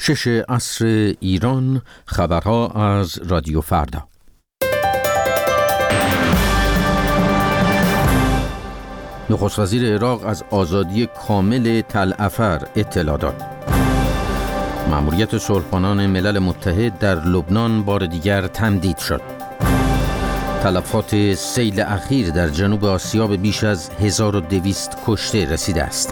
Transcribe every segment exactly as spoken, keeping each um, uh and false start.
شش عصر ایران، خبرها از رادیو فردا. نخست وزیر عراق از آزادی کامل تل افر اطلاع داد. مأموریت صلح‌بانان ملل متحد در لبنان بار دیگر تمدید شد. تلفات سیل اخیر در جنوب آسیا به بیش از هزار و دویست کشته رسیده است.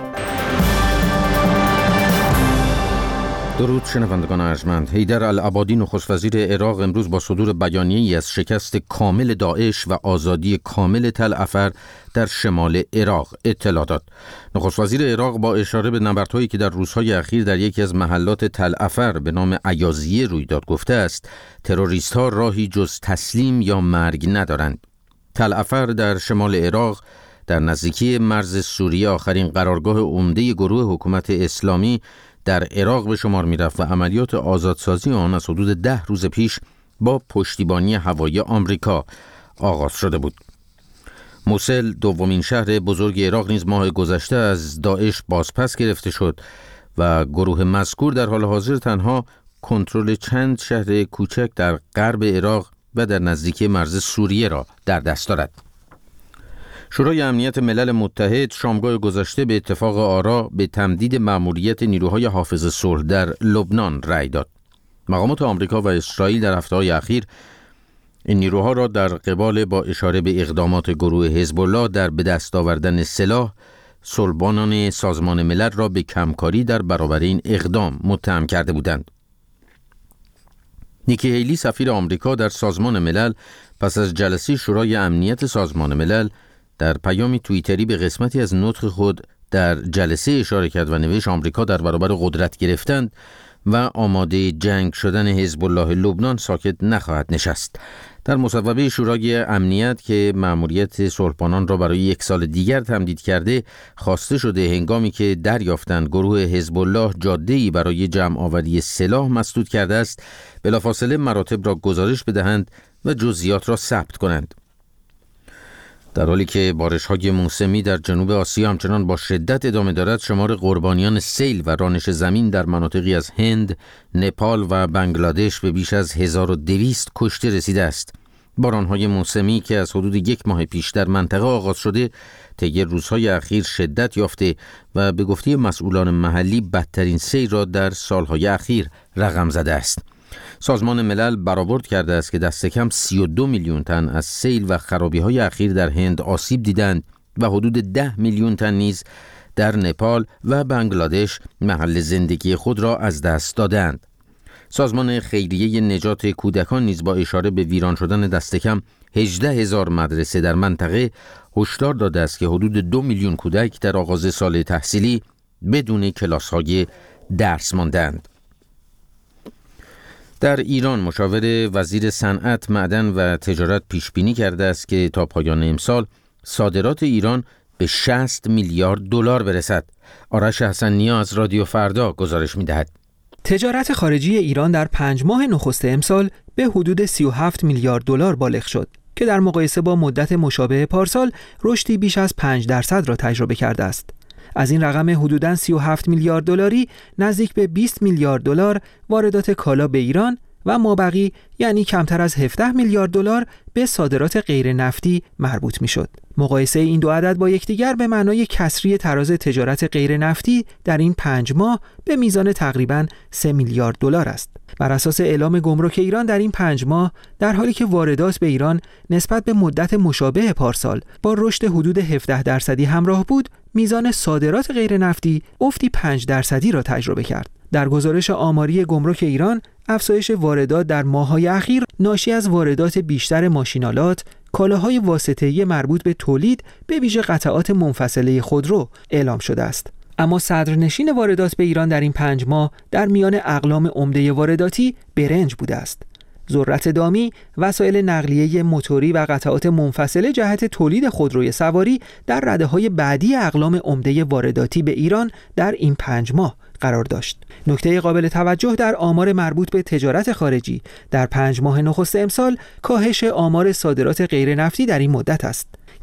درود شنوندگان ارجمند. حیدر العبادی نخست وزیر عراق امروز با صدور بیانیه‌ای از شکست کامل داعش و آزادی کامل تل افر در شمال عراق اطلاع داد. نخست وزیر عراق با اشاره به نبردهایی که در روزهای اخیر در یکی از محلات تل افر به نام عیاضیه روی داد گفته است تروریست‌ها راهی جز تسلیم یا مرگ ندارند. تل افر در شمال عراق در نزدیکی مرز سوریه آخرین قرارگاه عمده گروه حکومت اسلامی در عراق به شمار می رفت و عملیات آزادسازی آن از حدود ده روز پیش با پشتیبانی هوایی آمریکا آغاز شده بود. موصل دومین شهر بزرگ عراق نیز ماه گذشته از داعش بازپس گرفته شد و گروه مذکور در حال حاضر تنها کنترل چند شهر کوچک در غرب عراق و در نزدیکی مرز سوریه را در دست دارد. شورای امنیت ملل متحد شامگاه گذشته به اتفاق آرا به تمدید مأموریت نیروهای حافظ صلح در لبنان رأی داد. مقامات آمریکا و اسرائیل در هفته‌های اخیر این نیروها را در قبال با اشاره به اقدامات گروه حزب الله در به دست آوردن سلاح، صلح‌بانان سازمان ملل را به کمکاری در برابر این اقدام متهم کرده بودند. نیکی هیلی سفیر آمریکا در سازمان ملل پس از جلسه شورای امنیت سازمان ملل در پیامی توییتری به قسمتی از نطق خود در جلسه اشاره کرد و نوشت آمریکا در برابر قدرت گرفتن و آماده جنگ شدن حزب الله لبنان ساکت نخواهد نشست. در مصوبه شورای امنیت که مأموریت صلح‌بانان را برای یک سال دیگر تمدید کرده خواسته شده هنگامی که دریافتند گروه حزب الله جاده‌ای برای جمع آوری سلاح مسدود کرده است بلافاصله مراتب را گزارش بدهند و جزئیات را ثبت کنند. در حالی که بارش‌های موسمی در جنوب آسیا همچنان با شدت ادامه دارد، شمار قربانیان سیل و رانش زمین در مناطقی از هند، نپال و بنگلادش به بیش از هزار و دویست کشته رسیده است. باران‌های موسمی که از حدود یک ماه پیش در منطقه آغاز شده، طی روزهای اخیر شدت یافته و به گفته مسئولان محلی بدترین سیل را در سالهای اخیر رقم زده است. سازمان ملل برآورد کرده است که دست کم سی و دو میلیون تن از سیل و خرابی‌های اخیر در هند آسیب دیدند و حدود ده میلیون تن نیز در نپال و بنگلادش محل زندگی خود را از دست دادند. سازمان خیریه نجات کودکان نیز با اشاره به ویران شدن دست کم هجده هزار مدرسه در منطقه هشدار داده است که حدود دو میلیون کودک در آغاز سال تحصیلی بدون کلاس‌های درس ماندند. در ایران مشاور وزیر صنعت، معدن و تجارت پیش بینی کرده است که تا پایان امسال صادرات ایران به شصت میلیارد دلار برسد. آرش حسن‌نیا از رادیو فردا گزارش می‌دهد. تجارت خارجی ایران در پنج ماه نخست امسال به حدود سی و هفت میلیارد دلار بالغ شد که در مقایسه با مدت مشابه پارسال رشدی بیش از پنج درصد را تجربه کرده است. از این رقم حدوداً سی و هفت میلیارد دلاری نزدیک به بیست میلیارد دلار واردات کالا به ایران و مابقی یعنی کمتر از هفده میلیارد دلار به صادرات غیر نفتی مربوط میشد. مقایسه این دو عدد با یکدیگر به معنای کسری تراز تجارت غیر نفتی در این پنج ماه به میزان تقریباً سه میلیارد دلار است. بر اساس اعلام گمرک ایران در این پنج ماه در حالی که واردات به ایران نسبت به مدت مشابه پارسال با رشد حدود هفده درصدی همراه بود، میزان صادرات غیر نفتی افتی پنج درصدی را تجربه کرد. در گزارش آماری گمرک ایران، افزایش واردات در ماه‌های اخیر ناشی از واردات بیشتر ماشین‌آلات، کالاهای واسطه‌ای مربوط به تولید به ویژه قطعات منفصله خودرو اعلام شده است. اما صدرنشین واردات به ایران در این پنج ماه در میان اقلام عمده وارداتی برنج بوده است. ذرت دامی، وسایل نقلیه موتوری و قطعات منفصله جهت تولید خودروی سواری در رده‌های بعدی اقلام عمده وارداتی به ایران در این پنج ماه قرار داشت. نکته قابل توجه در آمار مربوط به تجارت خارجی در پنج ماه نخست امسال کاهش آمار صادرات غیر نفتی در این مدت است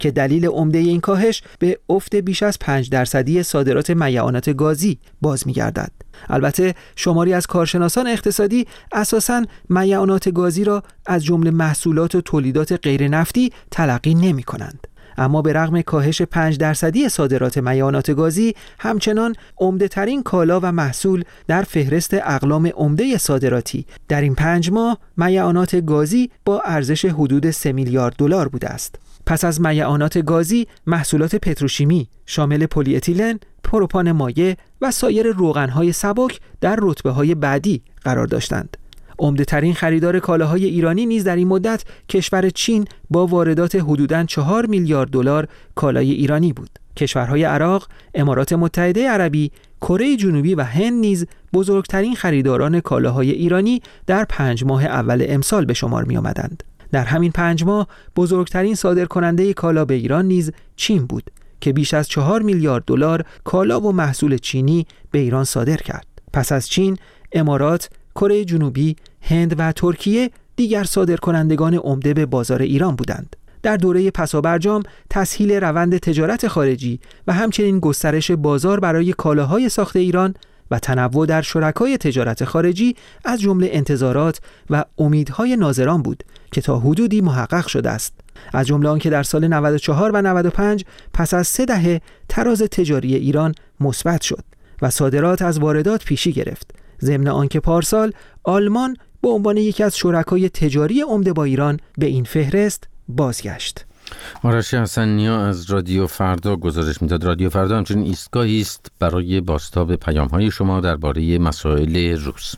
که دلیل عمده این کاهش به افت بیش از پنج درصدی صادرات میعانات گازی باز می‌گردد. البته شماری از کارشناسان اقتصادی اساساً میعانات گازی را از جمله محصولات و تولیدات غیر نفتی تلقی نمی‌کنند. اما به رغم کاهش پنج درصدی صادرات میعانات گازی، همچنان عمده ترین کالا و محصول در فهرست اقلام عمده صادراتی در این پنج ماه میعانات گازی با ارزش حدود سه میلیارد دلار بوده است. پس از میعانات گازی، محصولات پتروشیمی شامل پلی اتیلن، پروپان مایع و سایر روغن‌های سبک در رتبه‌های بعدی قرار داشتند. عمده ترین خریدار کالاهای ایرانی نیز در این مدت کشور چین با واردات حدوداً چهار میلیارد دلار کالای ایرانی بود. کشورهای عراق، امارات متحده عربی، کره جنوبی و هند نیز بزرگترین خریداران کالاهای ایرانی در پنج ماه اول امسال به شمار می آمدند. در همین پنج ماه بزرگترین صادرکننده کالا به ایران نیز چین بود که بیش از چهار میلیارد دلار کالا و محصول چینی به ایران صادر کرد. پس از چین، امارات، کره جنوبی، هند و ترکیه دیگر صادرکنندگان عمده به بازار ایران بودند. در دوره پسابرجام تسهیل روند تجارت خارجی و همچنین گسترش بازار برای کالاهای ساخت ایران و تنوع در شرکای تجارت خارجی از جمله انتظارات و امیدهای ناظران بود که تا حدودی محقق شده است. از جمله آنکه در سال نود و چهار و نود و پنج پس از سه دهه تراز تجاری ایران مثبت شد و صادرات از واردات پیشی گرفت. ضمن آنکه پارسال آلمان به عنوان یکی از شرکای تجاری عمده با ایران به این فهرست بازگشت. آرش حسن‌نیا از رادیو فردا گزارش میداد. رادیو فردا همچنین ایستگاهی است برای بازتاب پیام‌های شما درباره مسائل روز.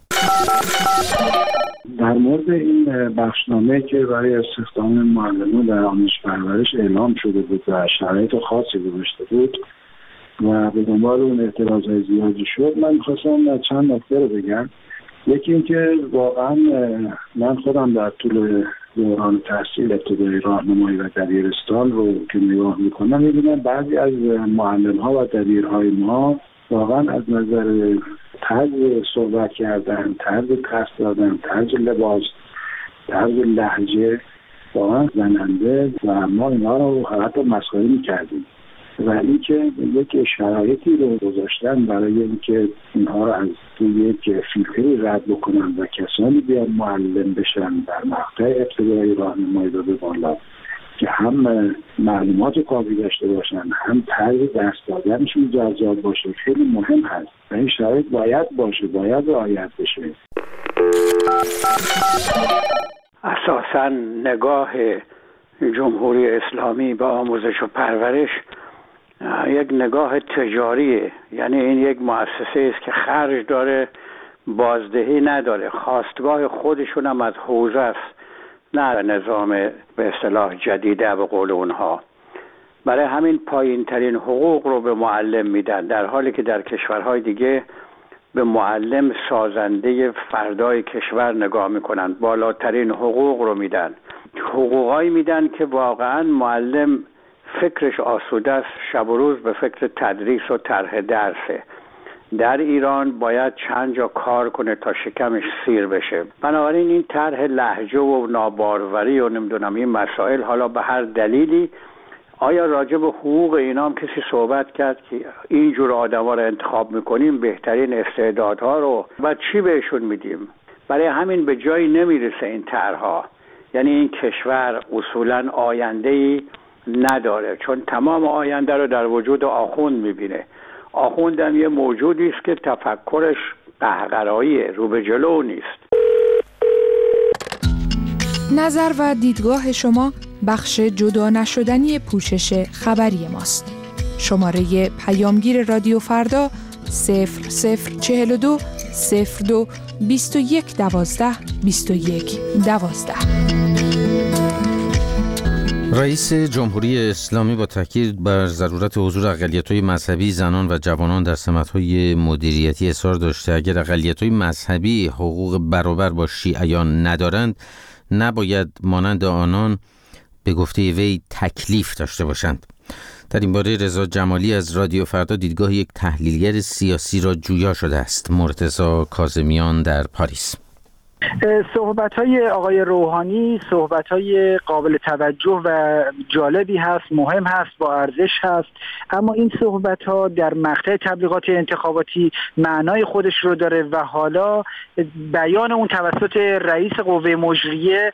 در مورد این بخشنامه که برای استخدام معلمان در آموزش پرورش اعلام شده بود و شرایط خاصی گذاشته بود و به دنبال اون اعتراض‌های زیادی شد، من می‌خواستم چند نکته رو بگم. یکی اینکه واقعا من خودم در طول دوران تحصیل ابتدایی راهنمایی و دبیرستان رو که نگاه میکنم میبینم بعضی از معلم‌ها و دبیرهای ما واقعا از نظر طرز صحبت کردن، طرز درس دادن، طرز لباس، طرز لهجه واقعا زننده و ما اینا رو حتی مسخره میکردیم و اینکه یک شرایطی رو گذاشتن برای اینکه اینها رو از توی یک فیلتری رد بکنن و کسانی بیان معلم بشن در مقطع ابتدایی راهنمایی رو به بالا که هم معلومات کافی داشته باشن، هم طرز درس دادنشون جذاب باشه، خیلی مهم هست و این شرایط باید باشه، باید رعایت بشه. اساساً نگاه جمهوری اسلامی به آموزش و پرورش یک نگاه تجاریه، یعنی این یک مؤسسه است که خرج داره، بازدهی نداره، خواستگاه خودشون هم از حوزه است، نه نظام به اصطلاح جدیده به قول اونها. برای همین پایین ترین حقوق رو به معلم میدن، در حالی که در کشورهای دیگه به معلم سازنده فردای کشور نگاه میکنن، بالاترین حقوق رو میدن، حقوقایی میدن که واقعا معلم فکرش آسوده است، شب و روز به فکر تدریس و طرح درسه. در ایران باید چند جا کار کنه تا شکمش سیر بشه. بنابراین این طرح لهجه و ناباروری و نمیدونم این مسائل، حالا به هر دلیلی، آیا راجع به حقوق اینا هم کسی صحبت کرد که اینجور آدم‌ها رو انتخاب میکنیم، بهترین استعدادها رو و چی بهشون میدیم؟ برای همین به جایی نمیرسه این طرح‌ها. یعنی این کشور اصولاً آینده‌ای نداره، چون تمام آینده رو در وجود آخوند میبینه. آخوند هم یه موجودی است که تفکرش قهقراییه، رو به جلو نیست. نظر و دیدگاه شما بخش جدا نشدنی پوشش خبری ماست. شماره پیامگیر رادیو فردا صفر صفر چهل و دو صفر دو بیست و یک دوازده بیست و یک دوازده. رئیس جمهوری اسلامی با تاکید بر ضرورت حضور اقلیت‌های مذهبی، زنان و جوانان در سمت‌های مدیریتی اصرار داشته اگر اقلیت‌های مذهبی حقوق برابر با شیعیان ندارند، نباید مانند آنان به گفته وی تکلیف داشته باشند. در این باره رضا جمالی از رادیو فردا دیدگاه یک تحلیلگر سیاسی را جویا شده است. مرتضی کاظمیان در پاریس. صحبت‌های آقای روحانی صحبت‌های قابل توجه و جالبی هست، مهم هست، با ارزش هست، اما این صحبت‌ها در مقطع تبلیغات انتخاباتی معنای خودش رو داره و حالا بیان اون توسط رئیس قوه مجریه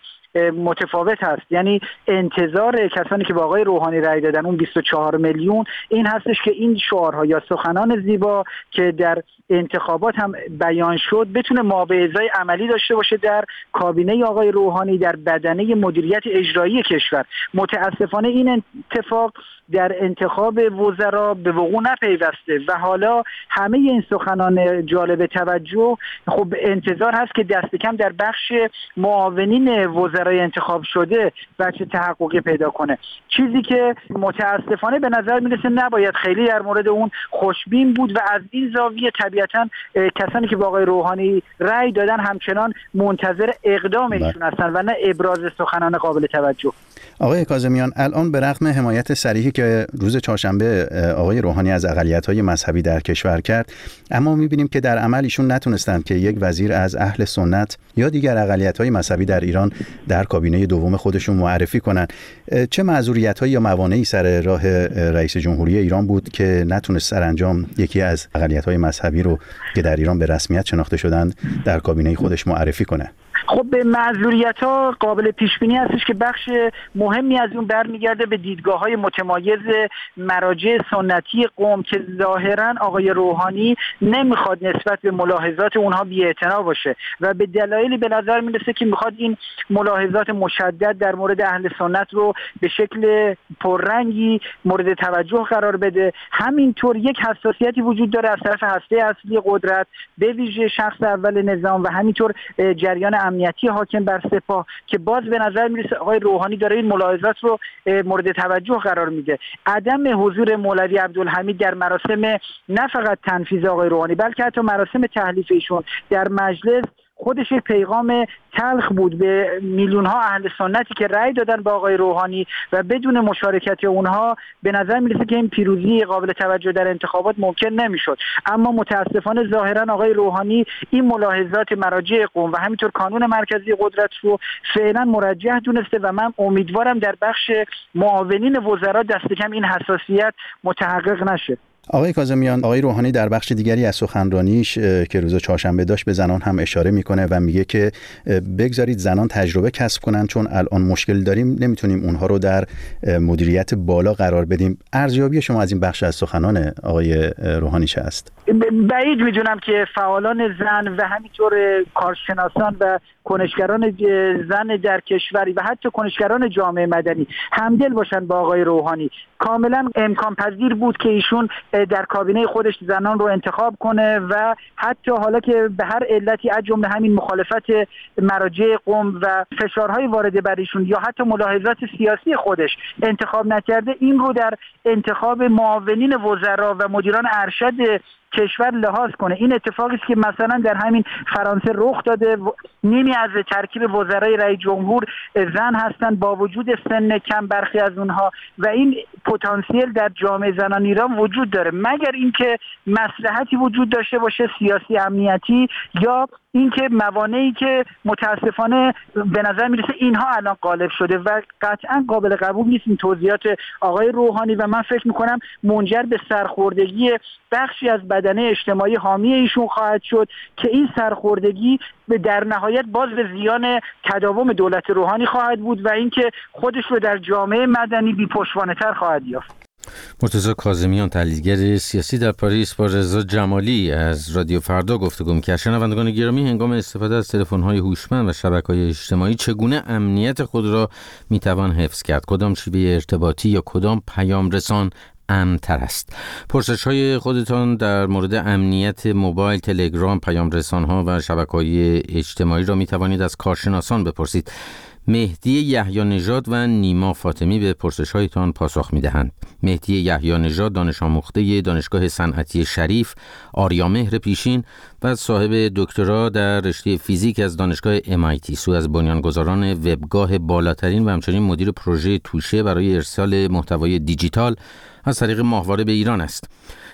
متفاوت هست. یعنی انتظار کسانی که با آقای روحانی رأی دادن، اون بیست و چهار میلیون، این هستش که این شعارها یا سخنان زیبا که در انتخابات هم بیان شد بتونه مابعضای عملی داشته باشه در کابینه آقای روحانی، در بدنه مدیریت اجرایی کشور. متاسفانه این اتفاق در انتخاب وزرا به وقوع نپیوسته و حالا همه این سخنان جالب توجه خب انتظار هست که دست کم در بخش معاونین وزرای انتخاب شده بچه تحققی پیدا کنه، چیزی که متاسفانه به نظر میرسه نباید خیلی در مورد اون خوشبین بود و از این زاویه طبیعتاً کسانی که با آقای روحانی رأی دادن همچنان منتظر اقدام ایشون هستن و نه ابراز سخنان قابل توجه. آقای کاظمیان، الان به رغم حمایت صریحی که روز چهارشنبه آقای روحانی از اقلیت‌های مذهبی در کشور کرد، اما می‌بینیم که در عمل ایشون نتونستند که یک وزیر از اهل سنت یا دیگر اقلیت‌های مذهبی در ایران در کابینه دوم خودشون معرفی کنند. چه معذوریت‌هایی یا موانعی سر راه رئیس جمهوری ایران بود که نتونست سرانجام یکی از اقلیت‌های مذهبی رو که در ایران به رسمیت شناخته شدند در کابینه خودش معرفی کنه؟ خب به معذوریت‌ها قابل پیش بینی هستش که بخش مهمی از اون برمیگرده به دیدگاه‌های متمایز مراجع سنتی قوم که ظاهراً آقای روحانی نمیخواد نسبت به ملاحظات اونها بی‌اعتنا باشه و به دلایلی به نظر میرسه که میخواد این ملاحظات مشدد در مورد اهل سنت رو به شکل پررنگی مورد توجه قرار بده. همینطور یک حساسیتی وجود داره از طرف هسته اصلی قدرت به ویژه شخص اول نظام و همینطور جریان امنیتی حاکم بر سپاه که باز به نظر میرسه آقای روحانی داره این ملاحظات رو مورد توجه قرار میده. عدم حضور مولوی عبدالحمید در مراسم نه فقط تنفیذ آقای روحانی بلکه حتی مراسم تحلیف ایشون در مجلس خودش یک پیغام تلخ بود به میلیون ها اهل سنتی که رأی دادن با آقای روحانی و بدون مشارکت اونها به نظر میرسه که این پیروزی قابل توجه در انتخابات ممکن نمیشد. اما متاسفانه ظاهرا آقای روحانی این ملاحظات مراجع قوم و همینطور کانون مرکزی قدرت رو فعلا مرجح دونسته و من امیدوارم در بخش معاونین وزرا دست کم این حساسیت متحقق نشه. آقای کاظمیان، آقای روحانی در بخش دیگری از سخنرانیش که روز چهارشنبه داشت به زنان هم اشاره میکنه و میگه که بگذارید زنان تجربه کسب کنن چون الان مشکل داریم، نمیتونیم اونها رو در مدیریت بالا قرار بدیم. ارزیابی شما از این بخش از سخنان آقای روحانی چه است؟ بعید میدونم که فعالان زن و همینطور کارشناسان و کنشگران زن در کشوری و حتی کنشگران جامعه مدنی همدل باشن با آقای روحانی. کاملا امکان پذیر بود که ایشون در کابینه خودش زنان رو انتخاب کنه و حتی حالا که به هر علتی از جمله همین مخالفت مراجع قوم و فشارهای وارد بر ایشون یا حتی ملاحظات سیاسی خودش انتخاب نکرده، این رو در انتخاب معاونین وزرا و مدیران ارشد کشور لحاظ کنه. این اتفاقی است که مثلا در همین فرانسه رخ داده. نیمی از ترکیب وزرای رئیس جمهور زن هستند با وجود سن کم برخی از اونها و این پتانسیل در جامعه زنان ایران وجود داره، مگر اینکه مصلحتی وجود داشته باشه سیاسی امنیتی یا اینکه موانعی که متاسفانه به نظر میرسه اینها الان غالب شده و قطعا قابل قبول نیست این توضیحات آقای روحانی و من فکر میکنم منجر به سرخوردگی بخشی از بدنه اجتماعی حامی ایشون خواهد شد که این سرخوردگی در نهایت باز به زیان تداوم دولت روحانی خواهد بود و اینکه خودش رو در جامعه مدنی بی‌پشتوانه‌تر خواهد یافت. مرتضی کاظمیان، تحلیلگر سیاسی در پاریس، با رضا جمالی از رادیو فردا گفتگو می‌کرد. شنوندگان گرامی، هنگام استفاده از تلفن‌های هوشمند و شبکه‌های اجتماعی چگونه امنیت خود را می‌توان حفظ کرد؟ کدام شیوه ارتباطی یا کدام پیام رسان امن‌تر است؟ پرسش‌های خودتان در مورد امنیت موبایل، تلگرام، پیام رسان‌ها و شبکه‌های اجتماعی را می‌توانید از کارشناسان بپرسید. مهدی یحیی نژاد و نیما فاطمی به پرسش‌هایتان پاسخ می‌دهند. مهدی یحیی نژاد دانش آموخته دانشگاه صنعتی شریف، آریامهر پیشین و صاحب دکترا در رشته فیزیک از دانشگاه ام آی تی، سو از بنیانگذاران وبگاه بالاترین و همچنین مدیر پروژه توشه برای ارسال محتوای دیجیتال از طریق ماهواره به ایران است.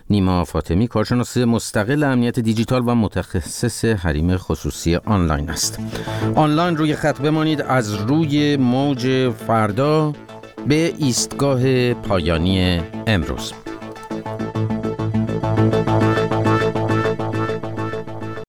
نیما فاطمی کارشناس مستقل امنیت دیجیتال و متخصص حریم خصوصی آنلاین است. آنلاین روی خط بمانید. از روی موج فردا به ایستگاه پایانی امروز.